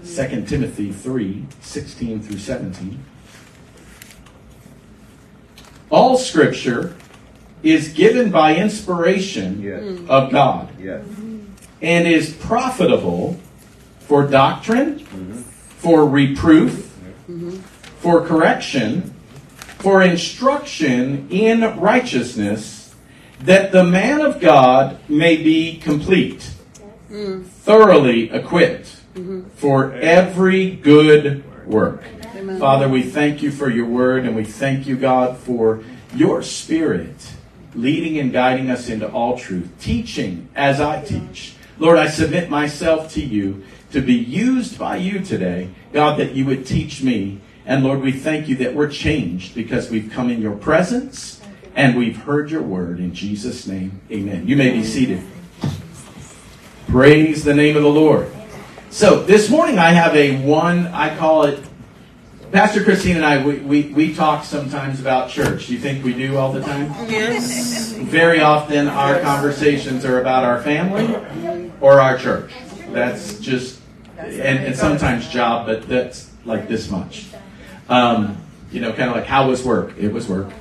2 Timothy 3, 16 through 17. All Scripture is given by inspiration of God and is profitable for doctrine, for reproof, for correction, for instruction in righteousness, that the man of God may be complete, thoroughly equipped for every good work. Amen. Father, we thank you for your word, and we thank you, God, for your Spirit leading and guiding us into all truth, teaching as I teach. Lord, I submit myself to you to be used by you today. God, that you would teach me. And Lord, we thank you that we're changed because we've come in your presence and we've heard your word. In Jesus' name, amen. You may be seated. Praise the name of the Lord. So this morning I have I call it, Pastor Christine and I, we talk sometimes about church. Do you think we do all the time? Yes. Very often our conversations are about our family or our church. That's just, and sometimes job, but that's like this much. Kind of like, how was work? It was work.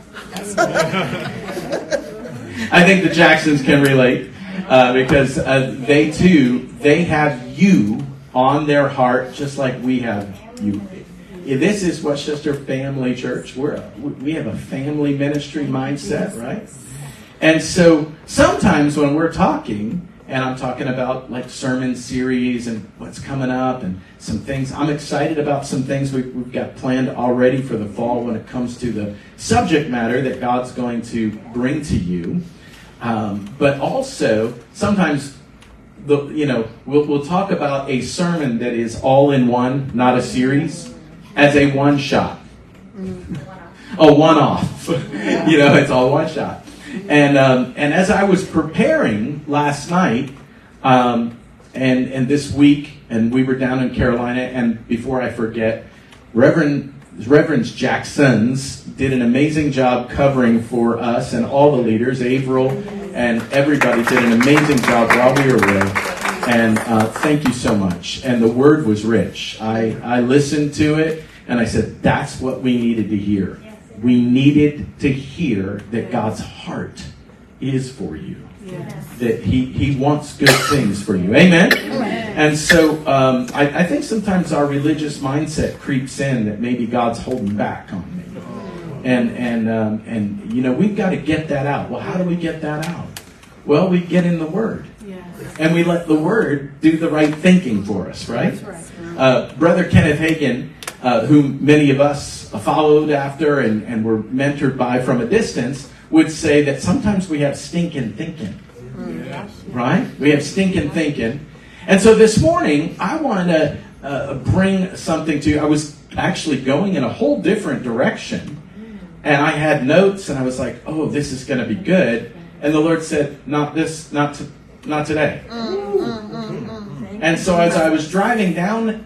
I think the Jacksons can relate because they have you on their heart just like we have you. This is Westchester Family Church. We have a family ministry mindset, right? And so sometimes when we're talking, and I'm talking about like sermon series and what's coming up and some things, I'm excited about some things we've got planned already for the fall when it comes to the subject matter that God's going to bring to you. But also sometimes we'll talk about a sermon that is all in one, not a series, as a one shot. A one-off. It's all one shot. And as I was preparing last night, and this week, and we were down in Carolina, and before I forget, Reverend Jacksons did an amazing job covering for us and all the leaders. Averill and everybody did an amazing job while we were away. And thank you so much. And the word was rich. I listened to it, and I said, that's what we needed to hear. We needed to hear that God's heart is for you. Yes. That He wants good things for you. Amen? Amen. And so I think sometimes our religious mindset creeps in that maybe God's holding back on me. And we've got to get that out. Well, how do we get that out? Well, we get in the Word. Yes. And we let the Word do the right thinking for us, right? That's right. Brother Kenneth Hagin, whom many of us followed after and were mentored by from a distance, would say that sometimes we have stinking thinking. Right? We have stinking thinking. And so this morning, I want to bring something to you. I was actually going in a whole different direction. And I had notes, and I was like, oh, this is going to be good. And the Lord said, not today. And so as I was driving down,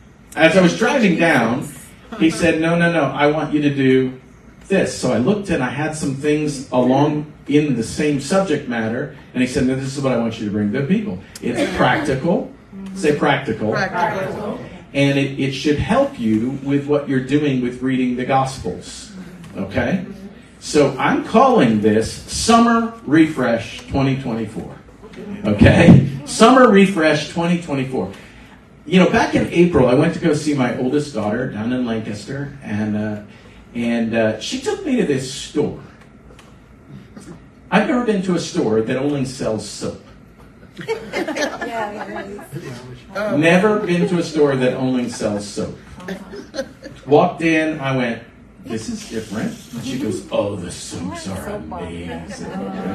He said, no, I want you to do this. So I looked and I had some things along in the same subject matter. And He said, no, this is what I want you to bring to the people. It's practical. Say practical. Practical. And it should help you with what you're doing with reading the Gospels. Okay? So I'm calling this Summer Refresh 2024. Okay? Summer Refresh 2024. Back in April, I went to go see my oldest daughter down in Lancaster, and she took me to this store. I've never been to a store that only sells soap. Never been to a store that only sells soap. Walked in, I went, this is different. And she goes, oh, the soaps are amazing.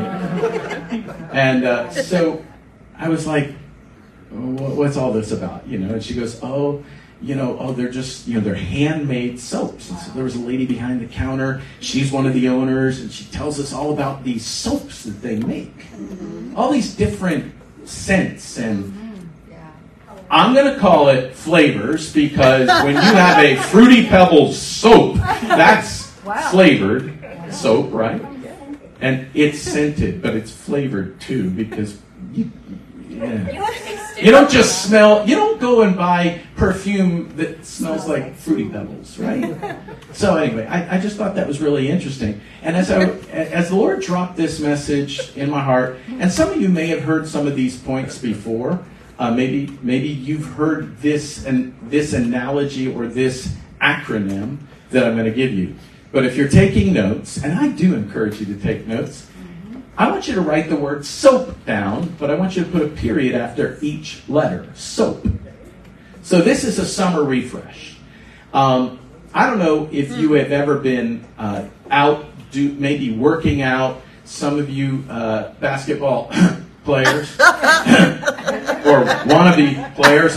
And so I was like, what's all this about? And she goes, they're just, they're handmade soaps. And so there was a lady behind the counter. She's one of the owners, and she tells us all about these soaps that they make. All these different scents, and I'm going to call it flavors, because when you have a Fruity Pebbles soap, that's flavored soap, right? And it's scented, but it's flavored too, because you don't just smell, you don't don't go and buy perfume that smells like Fruity Pebbles, right? So anyway, I just thought that was really interesting. And as the Lord dropped this message in my heart, and some of you may have heard some of these points before. Maybe you've heard this analogy or this acronym that I'm going to give you. But if you're taking notes, and I do encourage you to take notes, I want you to write the word soap down, but I want you to put a period after each letter. Soap. So this is a summer refresh. I don't know if you have ever been out, maybe working out. Some of you basketball players or wannabe players.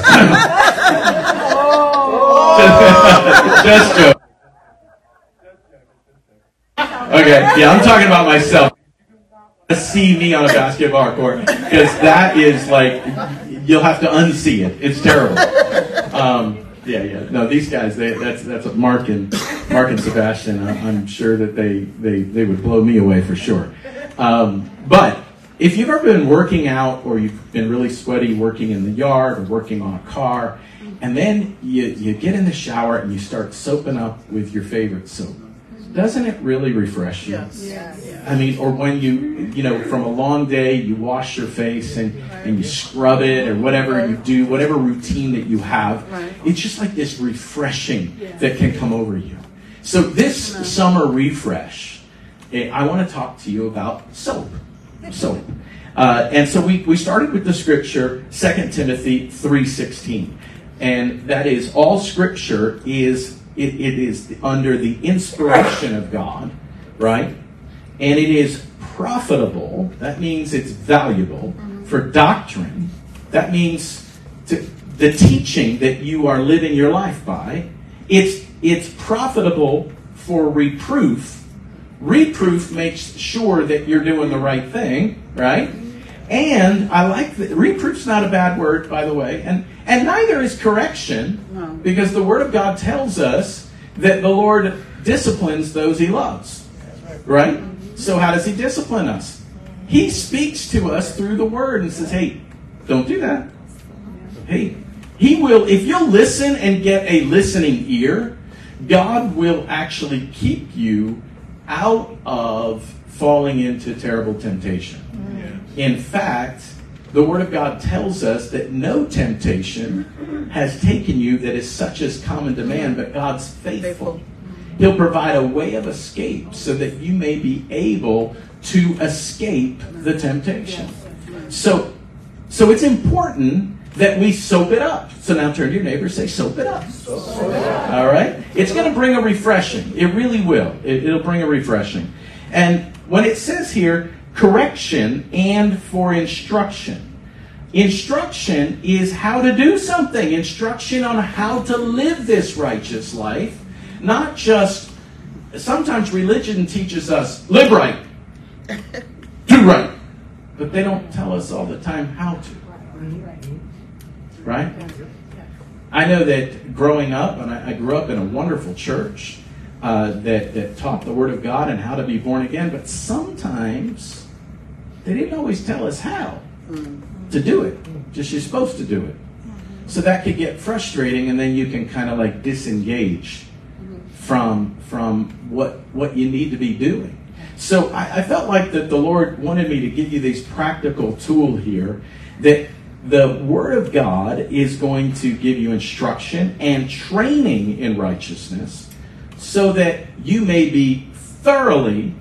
Just joking. Okay, yeah, I'm talking about myself. See me on a basketball court, because that is like, you'll have to unsee it. It's terrible. Yeah. No, these guys, that's Mark and Sebastian. I'm sure that they would blow me away for sure. But if you've ever been working out, or you've been really sweaty working in the yard or working on a car, and then you get in the shower and you start soaping up with your favorite soap, doesn't it really refresh you? Yes. I mean, or when you from a long day, you wash your face and you scrub it, or whatever you do, whatever routine that you have, it's just like this refreshing that can come over you. So this summer refresh, I want to talk to you about soap. Soap. And so we started with the scripture, 2 Timothy 3:16. And that is, all scripture is it is under the inspiration of God, right? And it is profitable. That means it's valuable for doctrine. That means the teaching that you are living your life by. It's profitable for reproof. Reproof makes sure that you're doing the right thing, right? And I like that. Reproof's not a bad word, by the way. And neither is correction, because the Word of God tells us that the Lord disciplines those He loves, right? So how does He discipline us? He speaks to us through the Word and says, hey, don't do that. Hey, He will, if you'll listen and get a listening ear, God will actually keep you out of falling into terrible temptation. In fact, the Word of God tells us that no temptation has taken you that is such as common to man, but God's faithful. He'll provide a way of escape so that you may be able to escape the temptation. So it's important that we soap it up. So now turn to your neighbor and say, soap it up. All right? It's going to bring a refreshing. It really will. It'll bring a refreshing. And when it says here, correction and for instruction. Instruction is how to do something. Instruction on how to live this righteous life. Not just, sometimes religion teaches us, live right, do right. But they don't tell us all the time how to. Right? I know that growing up, and I grew up in a wonderful church that taught the Word of God and how to be born again, but sometimes they didn't always tell us how to do it. Just you're supposed to do it. So that could get frustrating, and then you can kind of like disengage from what you need to be doing. So I felt like that the Lord wanted me to give you this practical tool here, that the Word of God is going to give you instruction and training in righteousness so that you may be thoroughly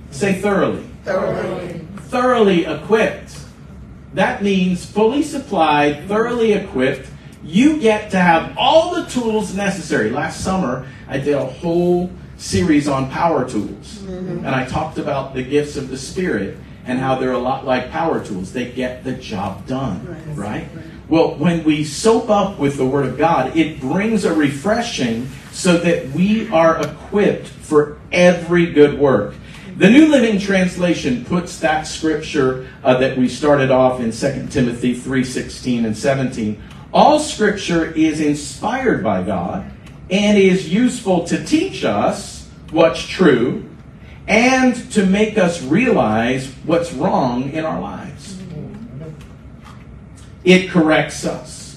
equipped. That means fully supplied, thoroughly equipped. You get to have all the tools necessary. Last summer, I did a whole series on power tools. And I talked about the gifts of the Spirit and how they're a lot like power tools. They get the job done, right? Well, when we soap up with the Word of God, it brings a refreshing so that we are equipped for every good work. The New Living Translation puts that scripture that we started off in 2 Timothy 3:16 and 17. All scripture is inspired by God and is useful to teach us what's true and to make us realize what's wrong in our lives. It corrects us.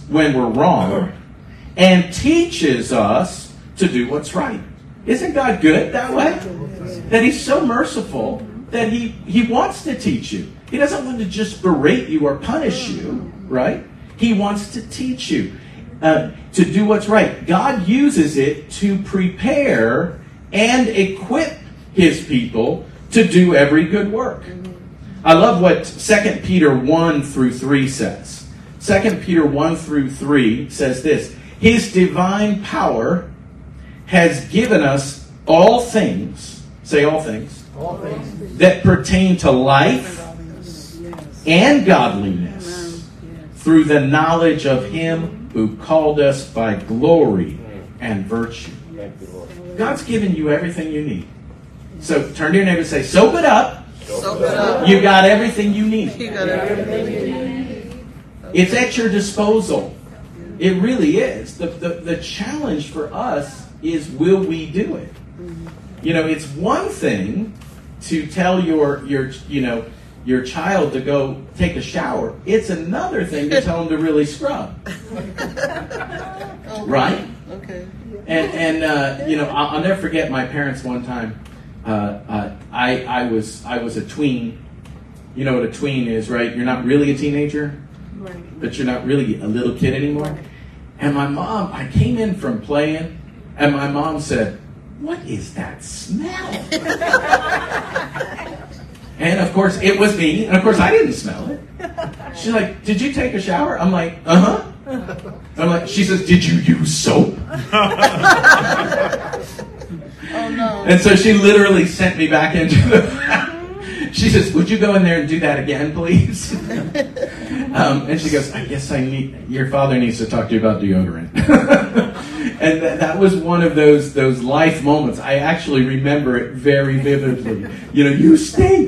when we're wrong and teaches us to do what's right. Isn't God good that way? That He's so merciful that He wants to teach you. He doesn't want to just berate you or punish you, right? He wants to teach you to do what's right. God uses it to prepare and equip His people to do every good work. I love what 2 Peter 1 through 3 says. 2 Peter 1 through 3 says this: His divine power has given us all things, say all things, that pertain to life and godliness through the knowledge of Him who called us by glory and virtue. God's given you everything you need. So turn to your neighbor and say, soak it up. Soak it up. You got everything you need. You got everything you need. It's at your disposal. It really is. The challenge for us is, will we do it? You know, it's one thing to tell your child to go take a shower. It's another thing to tell them to really scrub. Right? Okay. And I'll never forget my parents one time. I was a tween. You know what a tween is, right? You're not really a teenager, but you're not really a little kid anymore. And my mom, I came in from playing, and my mom said, "What is that smell?" And of course, it was me. And of course, I didn't smell it. She's like, "Did you take a shower?" I'm like, "Uh-huh." I'm like, she says, "Did you use soap?" Oh, no. And so she literally sent me back into the... She says, "Would you go in there and do that again, please?" And she goes, "I guess your father needs to talk to you about deodorant." And that was one of those life moments. I actually remember it very vividly. You stink.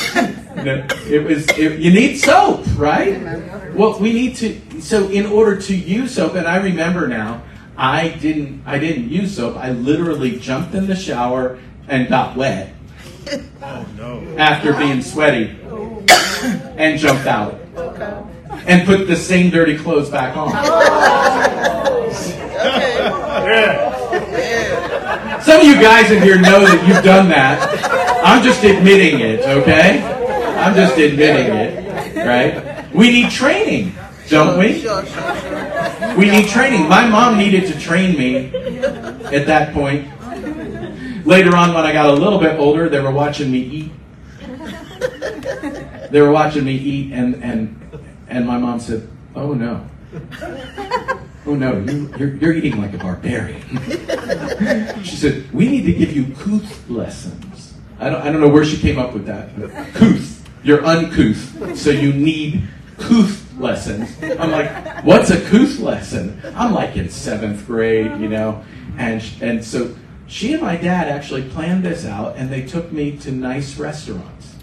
You need soap, right? Well, we need to. So in order to use soap, and I remember now, I didn't use soap. I literally jumped in the shower and got wet. Oh no! After being sweaty, and jumped out, and put the same dirty clothes back on. Some of you guys in here know that you've done that. I'm just admitting it, okay? I'm just admitting it, right? We need training, don't we? We need training. My mom needed to train me at that point. Later on, when I got a little bit older, they were watching me eat. They were watching me eat, and my mom said, "Oh no. Oh no, you're eating like a barbarian." She said, "We need to give you couth lessons." I don't know where she came up with that. Couth. You're uncouth, so you need couth lessons. I'm like, "What's a couth lesson?" I'm like in 7th grade, and so she and my dad actually planned this out, and they took me to nice restaurants.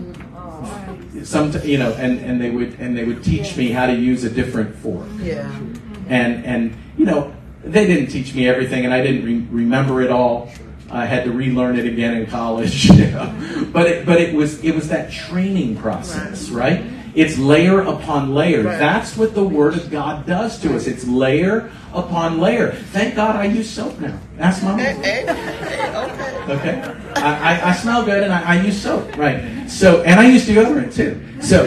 And they would teach me how to use a different fork. Yeah. And they didn't teach me everything, and I didn't remember it all. I had to relearn it again in college. But it was that training process, right? It's layer upon layer. Right. That's what the Word of God does to us. It's layer upon layer. Thank God I use soap now. Ask Mom. Okay. I smell good and I use soap, right? So, and I use deodorant too. So,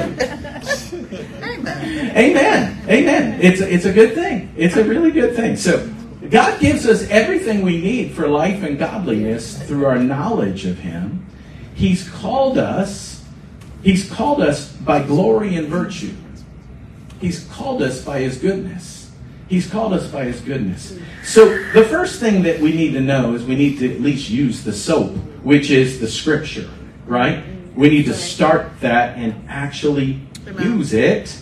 Amen. It's a good thing. It's a really good thing. So, God gives us everything we need for life and godliness through our knowledge of Him. He's called us by glory and virtue. He's called us by His goodness. He's called us by His goodness. So the first thing that we need to know is we need to at least use the soap, which is the Scripture, right? We need to start that and actually use it.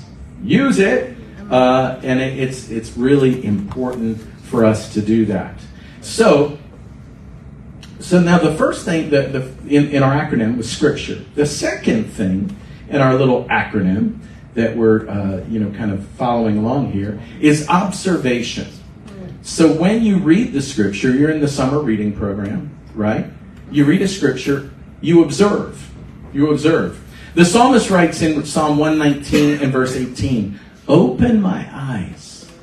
And it's really important for us to do that. So now the first thing in our acronym was Scripture. The second thing in our little acronym that we're kind of following along here is observation. So when you read the Scripture, you're in the summer reading program, right? You read a Scripture, you observe. You observe. The psalmist writes in Psalm 119 and verse 18, "Open my eyes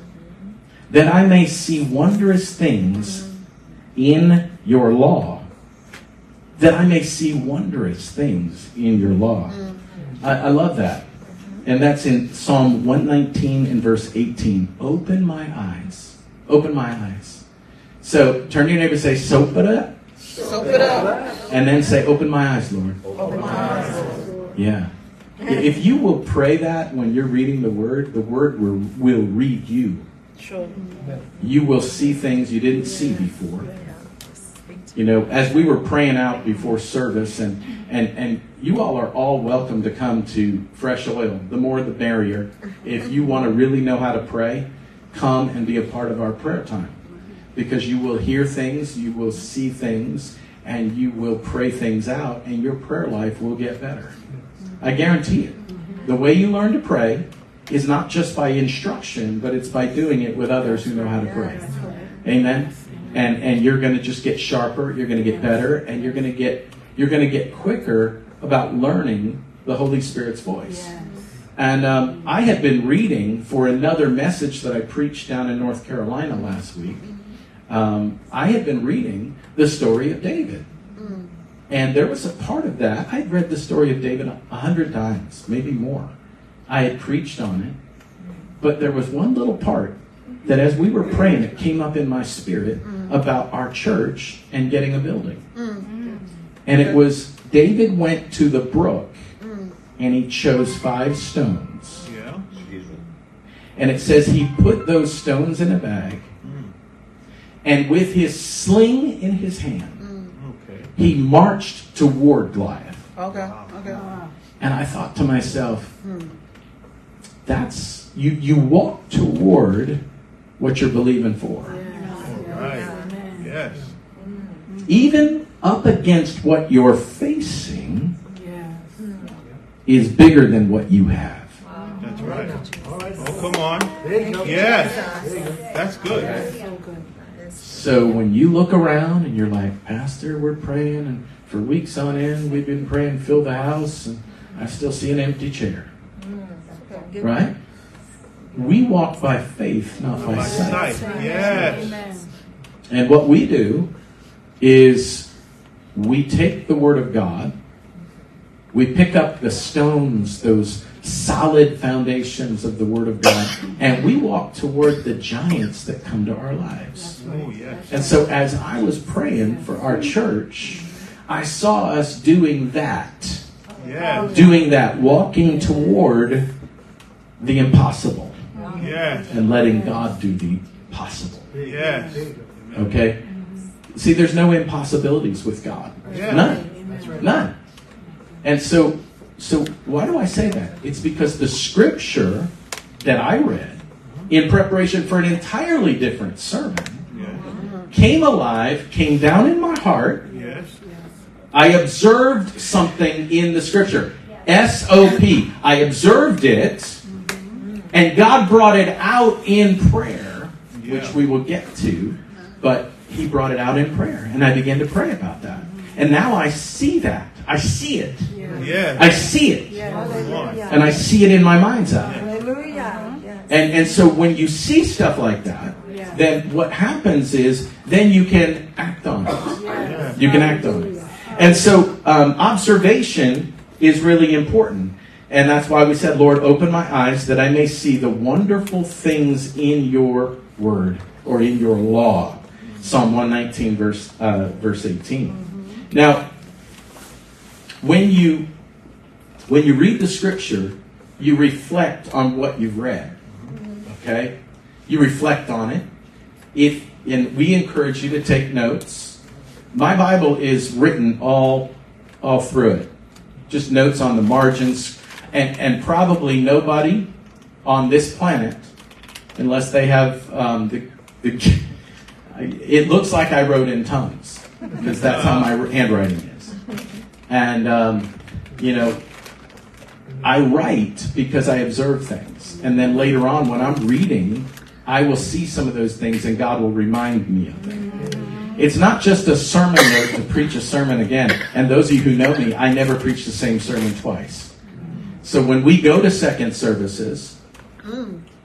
that I may see wondrous things in your law. That I may see wondrous things in your law. I love that. And that's in Psalm 119 and verse 18. Open my eyes. Open my eyes. So turn to your neighbor and say, soap it up. Soak it up. And then say, open my eyes, Lord. Open my eyes. Yeah. If you will pray that when you're reading the Word will read you. Sure. You will see things you didn't see before. You know, as we were praying out before service, and you all are all welcome to come to Fresh Oil. The more the merrier. If you want to really know how to pray, come and be a part of our prayer time. Because you will hear things, you will see things, and you will pray things out, and your prayer life will get better. I guarantee it. The way you learn to pray is not just by instruction, but it's by doing it with others who know how to pray. Amen? And you're going to just get sharper, you're going to get better, and you're going to get quicker about learning the Holy Spirit's voice. And I had been reading for another message that I preached down in North Carolina last week. I had been reading the story of David. And there was a part of that. I'd read the story of David 100 times, maybe more. I had preached on it. But there was one little part that as we were praying, it came up in my spirit about our church and getting a building. And it was, David went to the brook and he chose 5 stones. Yeah. And it says he put those stones in a bag, and with his sling in his hand, he marched toward Goliath. Okay. And I thought to myself, that's, you walk toward what you're believing for. Right. Yes. Even up against what you're facing is bigger than what you have. That's right. Oh, come on. Yes. That's good. So when you look around and you're like, Pastor, we're praying, and for weeks on end we've been praying, fill the house, and I still see an empty chair. Right? We walk by faith, not by sight. Yes. And what we do is we take the Word of God, we pick up the stones, those solid foundations of the Word of God, and we walk toward the giants that come to our lives. Oh, yes. And so as I was praying for our church, I saw us doing that. Yes. Doing that, walking toward the impossible. Yes. And letting God do the possible. Yes. Okay? See, there's no impossibilities with God. Yeah. None. None. And so why do I say that? It's because the scripture that I read in preparation for an entirely different sermon came alive, came down in my heart. Yes. I observed something in the scripture. S-O-P. I observed it, and God brought it out in prayer, which we will get to, but He brought it out in prayer, and I began to pray about that. And now I see that. I see it. Yes. I see it. And I see it in my mind's eye. And so when you see stuff like that, then what happens is, then you can act on it. You can act on it. And so observation is really important. And that's why we said, Lord, open my eyes that I may see the wonderful things in your word or in your law. Psalm 119, verse 18. Now, when you read the scripture, you reflect on what you've read. Okay? You reflect on it. And we encourage you to take notes. My Bible is written all through it. Just notes on the margins. And probably nobody on this planet, unless they have it looks like I wrote in tongues, because that's how my handwriting is. And I write because I observe things, and then later on when I'm reading, I will see some of those things, and God will remind me of them. It's not just a sermon note to preach a sermon again. And those of you who know me, I never preach the same sermon twice. So when we go to second services,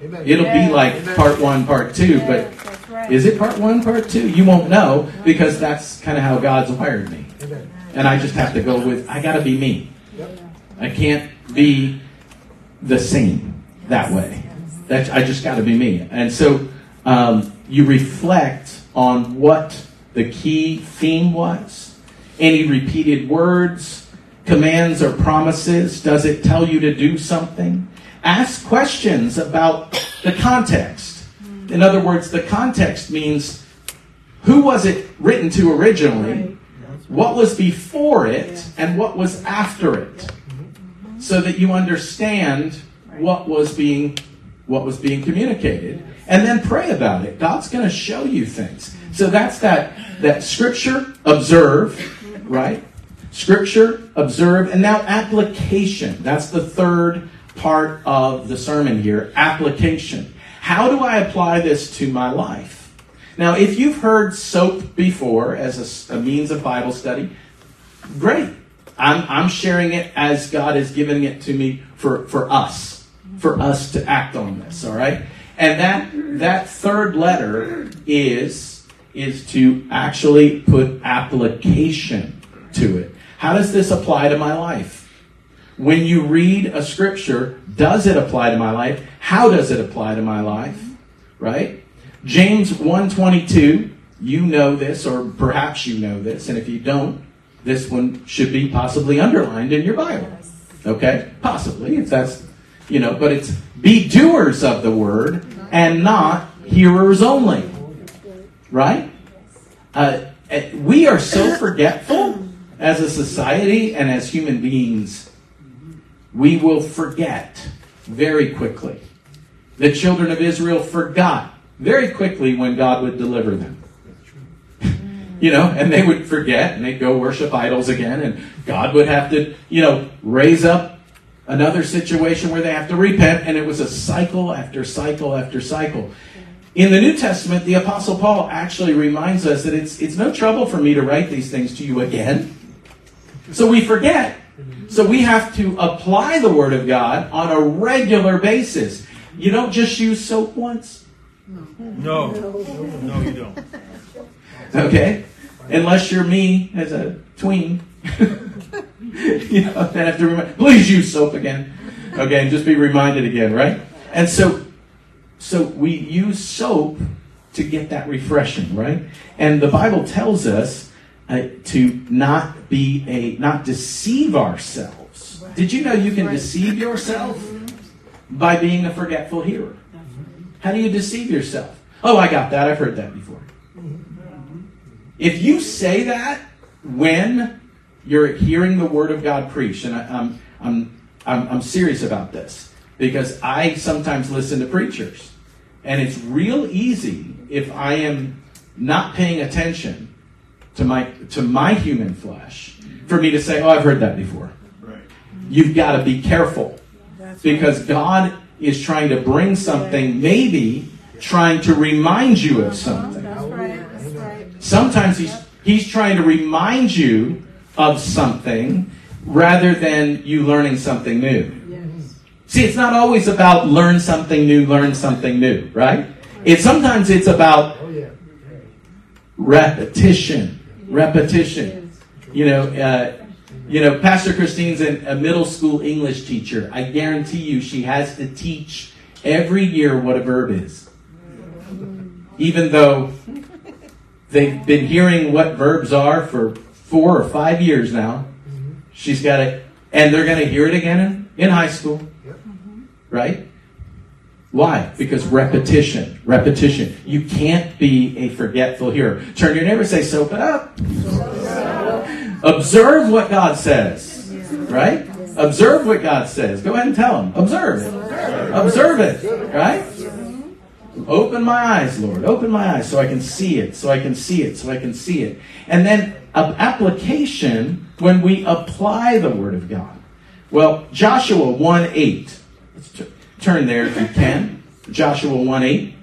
It'll be like part 1, part 2, but is it part 1, part 2? You won't know, because that's kind of how God's wired me. And I just have to go with, I got to be me. I can't be the same that way. I just got to be me. And so you reflect on what the key theme was. Any repeated words, commands, or promises. Does it tell you to do something? Ask questions about the context. In other words, the context means who was it written to originally, what was before it, and what was after it, so that you understand what was being communicated, and then pray about it. God's going to show you things. So that's that scripture, observe, right? Scripture, observe, and now application. That's the third part of the sermon here, application. How do I apply this to my life? Now, if you've heard SOAP before as a means of Bible study, great. I'm sharing it as God is giving it to me for us to act on this, all right? And that third letter is to actually put application to it. How does this apply to my life? When you read a scripture, does it apply to my life? How does it apply to my life? Right? James 1:22, you know this, or perhaps you know this, and if you don't, this one should be possibly underlined in your Bible. Okay? Possibly, if that's, but it's be doers of the word and not hearers only. Right? We are so forgetful as a society and as human beings. We will forget very quickly. The children of Israel forgot very quickly when God would deliver them. And they would forget, and they'd go worship idols again, and God would have to, raise up another situation where they have to repent, and it was a cycle after cycle after cycle. In the New Testament, the Apostle Paul actually reminds us that it's no trouble for me to write these things to you again. So we forget. So we have to apply the Word of God on a regular basis. You don't just use soap once. No, you don't. Okay? Unless you're me as a tween. Then I have to remind, please use soap again. Okay, and just be reminded again, right? And so we use soap to get that refreshing, right? And the Bible tells us to not deceive ourselves. Did you know you can deceive yourself by being a forgetful hearer? How do you deceive yourself? Oh, I got that. I've heard that before. If you say that when you're hearing the Word of God preached, and I'm serious about this, because I sometimes listen to preachers, and it's real easy if I am not paying attention to my human flesh, for me to say, oh, I've heard that before. Right. You've got to be careful. Because God is trying to bring something, maybe trying to remind you of something. That's right. Sometimes he's trying to remind you of something rather than you learning something new. Yes. See, it's not always about learn something new, right? Sometimes it's about repetition. Pastor Christine's a middle school English teacher. I guarantee you she has to teach every year what a verb is. Even though they've been hearing what verbs are for 4 or 5 years now, she's got it, and they're going to hear it again in high school. Right? Why? Because repetition. You can't be a forgetful hearer. Turn to your neighbor and say, soap it up. Observe what God says. Right? Observe what God says. Go ahead and tell him. Observe it. Right? Open my eyes, Lord. Open my eyes so I can see it. And then application when we apply the Word of God. Well, Joshua 1:8. Let's turn there if you can. Joshua 1:8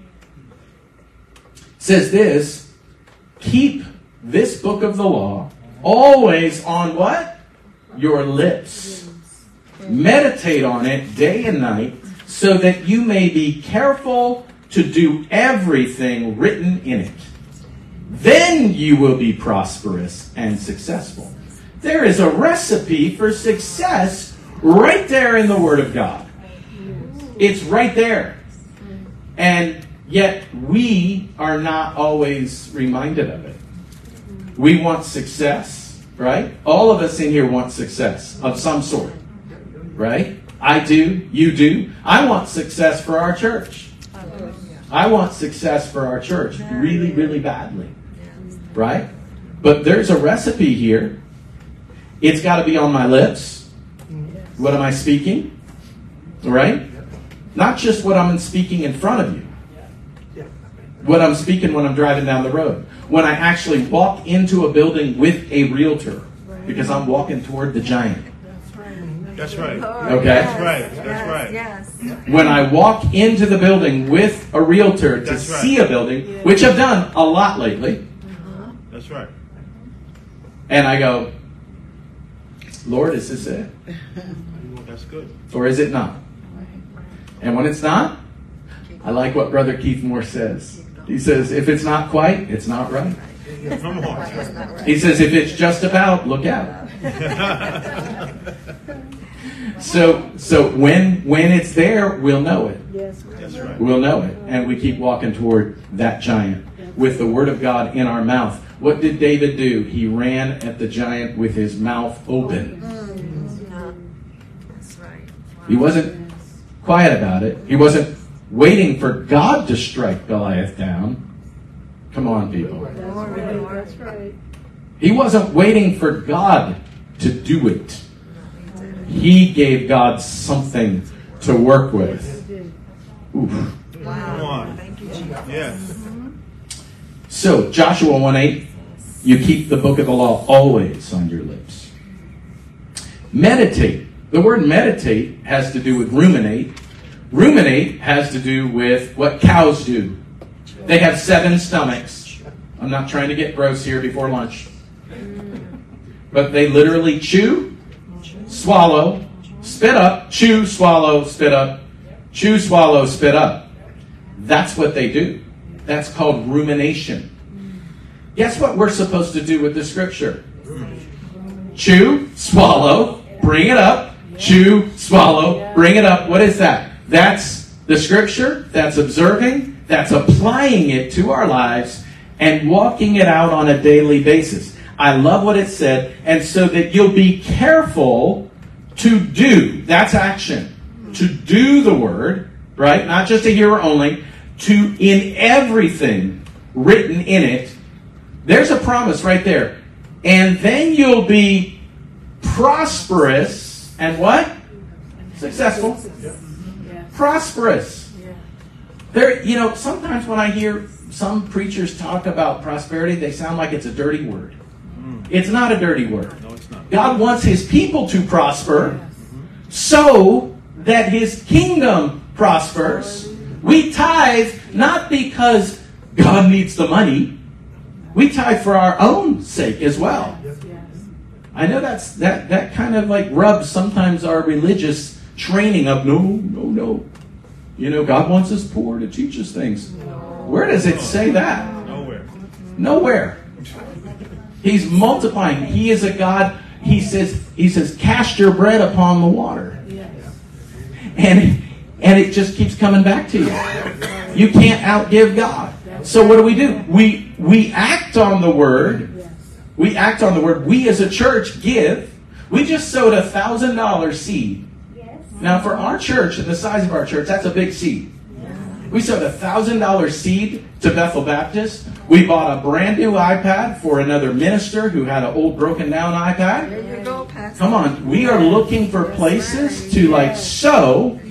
says this: keep this book of the law always on what? Your lips. Meditate on it day and night so that you may be careful to do everything written in it. Then you will be prosperous and successful. There is a recipe for success right there in the Word of God. It's right there. And yet we are not always reminded of it. We want success, right? All of us in here want success of some sort, right? I do. You do. I want success for our church. I want success for our church really, really badly, right? But there's a recipe here. It's got to be on my lips. What am I speaking? Right? Not just what I'm speaking in front of you. What I'm speaking when I'm driving down the road. When I actually walk into a building with a realtor. Because I'm walking toward the giant. That's right. Okay? That's right. That's right. Yes. When I walk into the building with a realtor to see a building, which I've done a lot lately. That's right. And I go, Lord, is this it? That's good. Or is it not? And when it's not, I like what Brother Keith Moore says. He says, if it's not quite, it's not right. Come on. He says, if it's just about, look out. So when it's there, we'll know it. That's right. We'll know it. And we keep walking toward that giant with the Word of God in our mouth. What did David do? He ran at the giant with his mouth open. That's right. He wasn't quiet about it. He wasn't waiting for God to strike Goliath down. Come on, people. That's right. He wasn't waiting for God to do it. He gave God something to work with. Oof. Come on. Thank you, Jesus. Yes. So, Joshua 1:8, you keep the book of the law always on your lips. Meditate. The word meditate has to do with ruminate. Ruminate has to do with what cows do. They have 7 stomachs. I'm not trying to get gross here before lunch. But they literally chew, swallow, spit up, chew, swallow, spit up, chew, swallow, spit up. That's what they do. That's called rumination. Guess what we're supposed to do with the scripture? Chew, swallow, bring it up, chew, swallow, bring it up. What is that? That's the scripture. That's observing. That's applying it to our lives and walking it out on a daily basis. I love what it said. And so that you'll be careful to do. That's action. To do the word, right? Not just a hearer only. To in everything written in it. There's a promise right there. And then you'll be prosperous and what? Successful. Prosperous. There, sometimes when I hear some preachers talk about prosperity, they sound like it's a dirty word. It's not a dirty word. No, it's not. God wants His people to prosper so that His kingdom prospers. We tithe not because God needs the money. We tithe for our own sake as well. I know that kind of like rubs sometimes our religious training of no. God wants us poor to teach us things. Where does it say that? Nowhere. He's multiplying. He is a God. He says, cast your bread upon the water. And it just keeps coming back to you. You can't outgive God. So what do? We act on the word. We act on the word. We as a church give. We just sowed $1,000 seed. Now for our church and the size of our church, that's a big seed. We sowed $1,000 seed to Bethel Baptist. We bought a brand new iPad for another minister who had an old broken down iPad. There you go, Pastor. Come on, we are looking for places to sow.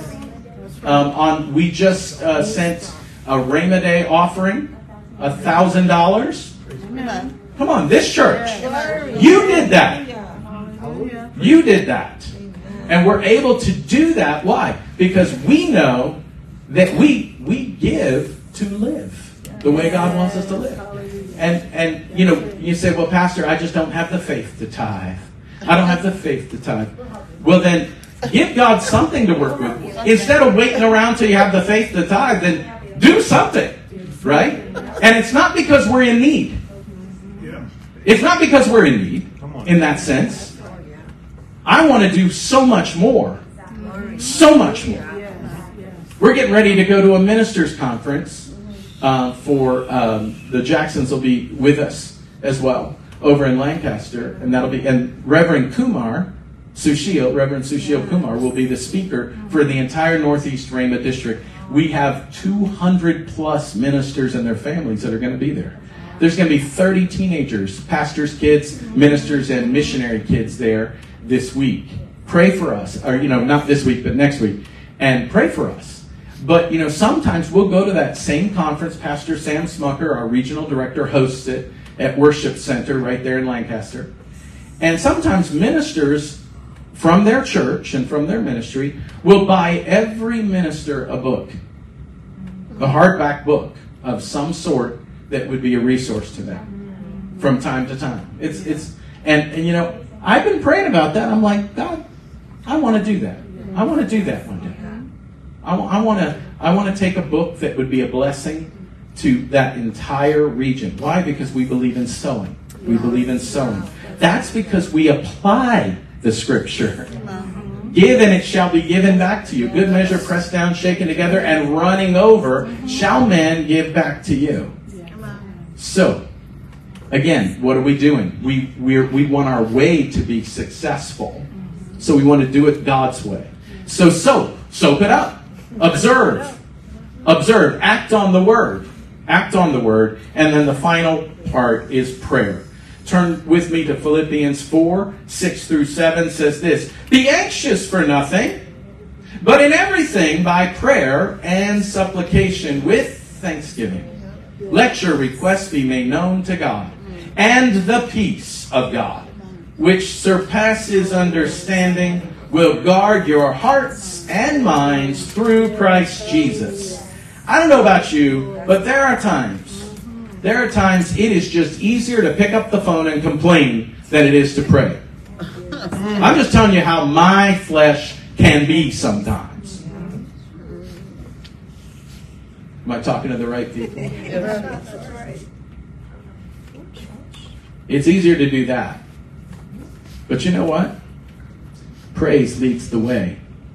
We just sent a Rhema Day offering, $1,000. Come on, this church. You did that. You did that. And we're able to do that. Why? Because we know that we give to live the way God wants us to live. And you say, well, Pastor, I just don't have the faith to tithe. I don't have the faith to tithe. Well, then Give God something to work with. Instead of waiting around till you have the faith to tithe, then do something, right? And it's not because we're in need. It's not because we're in need, in that sense. I want to do so much more. So much more. We're getting ready to go to a ministers' conference for the Jacksons will be with us as well over in Lancaster, and Reverend Kumar Sushil, Reverend Sushil Kumar, will be the speaker for the entire Northeast Rhema District. We have 200 plus ministers and their families that are going to be there. There's going to be 30 teenagers, pastors' kids, ministers, and missionary kids there this week. Pray for us, or not this week, but next week, and pray for us. But sometimes we'll go to that same conference. Pastor Sam Smucker, our regional director, hosts it at Worship Center right there in Lancaster. And sometimes ministers from their church and from their ministry will buy every minister a book, a hardback book of some sort that would be a resource to them from time to time. And I've been praying about that. I'm like, God, I want to do that. I want to do that one day. I want to take a book that would be a blessing to that entire region. Why? Because we believe in sowing. We believe in sowing. That's because we apply the scripture. Give and it shall be given back to you. Good measure, pressed down, shaken together, and running over, shall men give back to you. So, again, what are we doing? We want our way to be successful. So we want to do it God's way. So soak it up. Observe. Act on the word. Act on the word. And then the final part is prayer. Turn with me to Philippians 4, 6 through 7 says this. Be anxious for nothing, but in everything by prayer and supplication with thanksgiving. Let your requests be made known to God. And the peace of God, which surpasses understanding, will guard your hearts and minds through Christ Jesus. I don't know about you, but there are times it is just easier to pick up the phone and complain than it is to pray. I'm just telling you how my flesh can be sometimes. Am I talking to the right people? It's easier to do that. But you know what? Praise leads the way.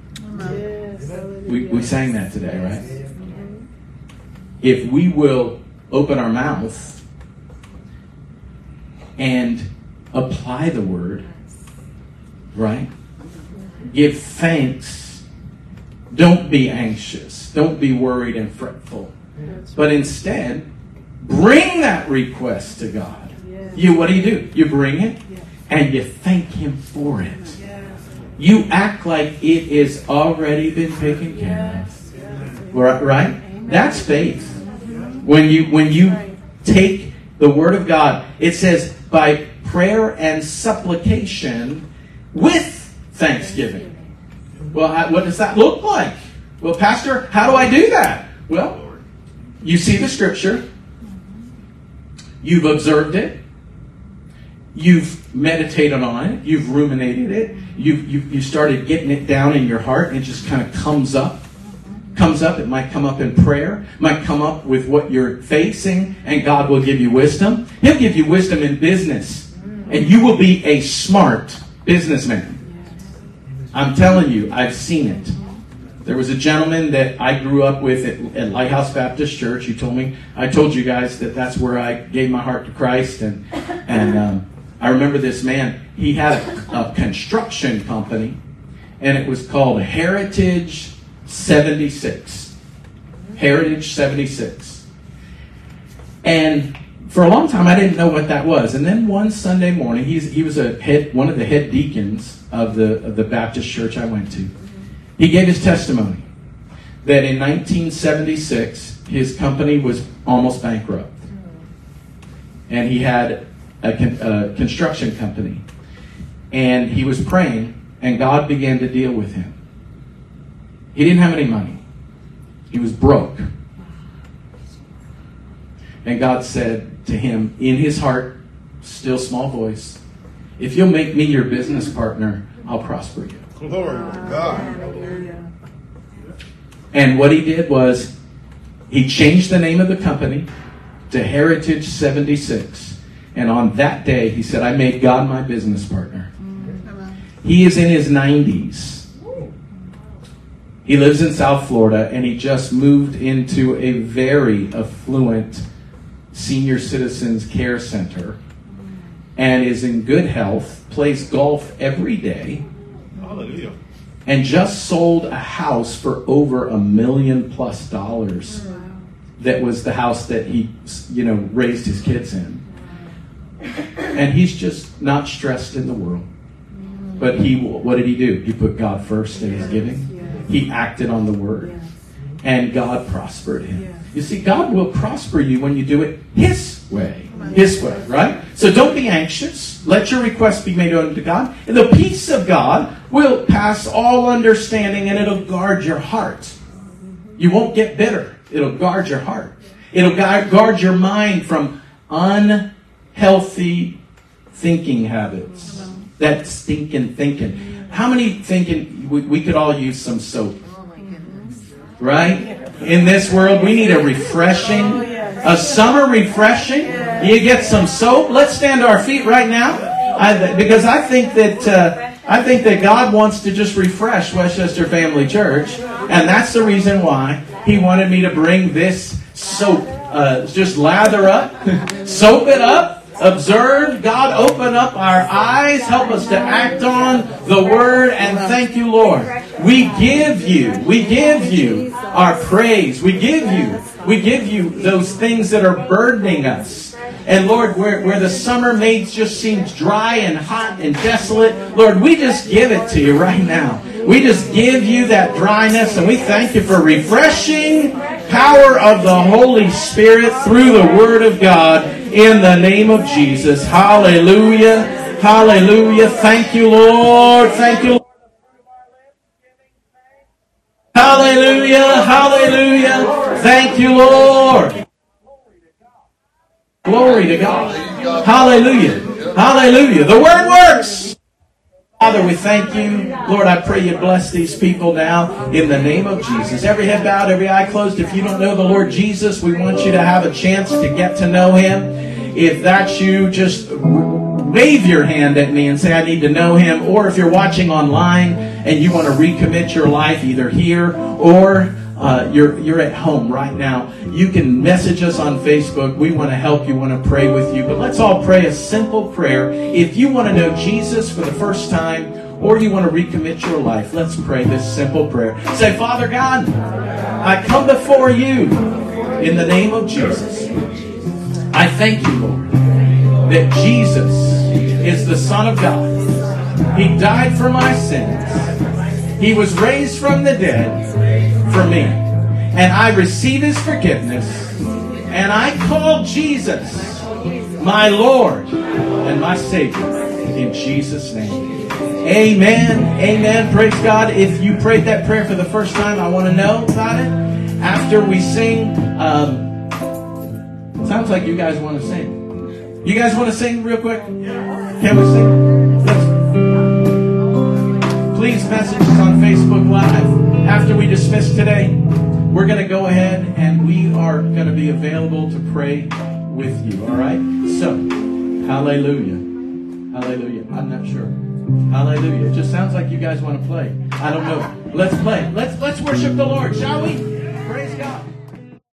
We sang that today, right? If we will open our mouth and apply the word, right? Give thanks. Don't be anxious. Don't be worried and fretful. But instead, bring that request to God. What do? You bring it and you thank Him for it. You act like it has already been taken care of. Right? That's faith. When you take the Word of God, it says by prayer and supplication with thanksgiving. Well, what does that look like? Well, Pastor, how do I do that? Well, you see the Scripture. You've observed it. You've meditated on it. You've ruminated it. You started getting it down in your heart, and it just kind of comes up. It might come up in prayer, might come up with what you're facing, and God will give you wisdom. He'll give you wisdom in business, and you will be a smart businessman. I'm telling you, I've seen it. There was a gentleman that I grew up with at Lighthouse Baptist Church. I told you guys that that's where I gave my heart to Christ, and I remember this man. He had a construction company, and it was called Heritage 76. Heritage 76. And for a long time, I didn't know what that was. And then one Sunday morning, he was one of the head deacons of the Baptist church I went to. He gave his testimony that in 1976, his company was almost bankrupt. And he had a construction company. And he was praying, and God began to deal with him. He didn't have any money. He was broke. And God said to him, in his heart, still small voice, if you'll make me your business partner, I'll prosper you. Glory to God. And what he did was he changed the name of the company to Heritage 76. And on that day, he said, I made God my business partner. He is in his 90s. He lives in South Florida, and he just moved into a very affluent senior citizens care center and is in good health, plays golf every day, Hallelujah. and just sold a house for over $1 million+ that was the house that he, raised his kids in. And he's just not stressed in the world. But what did he do? He put God first in his giving. He acted on the word. And God prospered him. You see, God will prosper you when you do it His way. His way, right? So don't be anxious. Let your requests be made unto God. And the peace of God will pass all understanding, and it'll guard your heart. You won't get bitter. It'll guard your heart. It'll guard your mind from unhealthy thinking habits. That stinking thinking. How many thinking we could all use some soap? Right? In this world, we need a refreshing, a summer refreshing. You get some soap. Let's stand to our feet right now, because I think that God wants to just refresh Westchester Family Church, and that's the reason why He wanted me to bring this soap. Just lather up, soap it up. Observe, God, open up our eyes, help us to act on the word, and thank you, Lord. We give you our praise. We give you those things that are burdening us. And Lord, where the summer just seems dry and hot and desolate, Lord, we just give it to you right now. We just give you that dryness, and we thank you for refreshing power of the Holy Spirit through the Word of God in the name of Jesus. Hallelujah. Hallelujah. Thank you, Lord. Thank you, Lord. Hallelujah. Hallelujah. Thank you, Lord. Glory to God. Hallelujah. Hallelujah. The Word works. Father, we thank you. Lord, I pray you bless these people now in the name of Jesus. Every head bowed, every eye closed. If you don't know the Lord Jesus, we want you to have a chance to get to know Him. If that's you, just wave your hand at me and say, I need to know Him. Or if you're watching online and you want to recommit your life either here or you're at home right now, you can message us on Facebook. We want to help you, want to pray with you. But let's all pray a simple prayer. If you want to know Jesus for the first time, or you want to recommit your life, let's pray this simple prayer. Say, Father God, I come before you in the name of Jesus. I thank you, Lord, that Jesus is the Son of God. He died for my sins. He was raised from the dead for me. And I receive His forgiveness. And I call Jesus my Lord and my Savior in Jesus' name. Amen. Amen. Praise God. If you prayed that prayer for the first time, I want to know about it. After we sing, sounds like you guys want to sing. You guys want to sing real quick? Can we sing? Please message us on Facebook Live. After we dismiss today, we're going to go ahead and we are going to be available to pray with you. All right? So, hallelujah. Hallelujah. I'm not sure. Hallelujah. It just sounds like you guys want to play. I don't know. Let's play. Let's worship the Lord, shall we?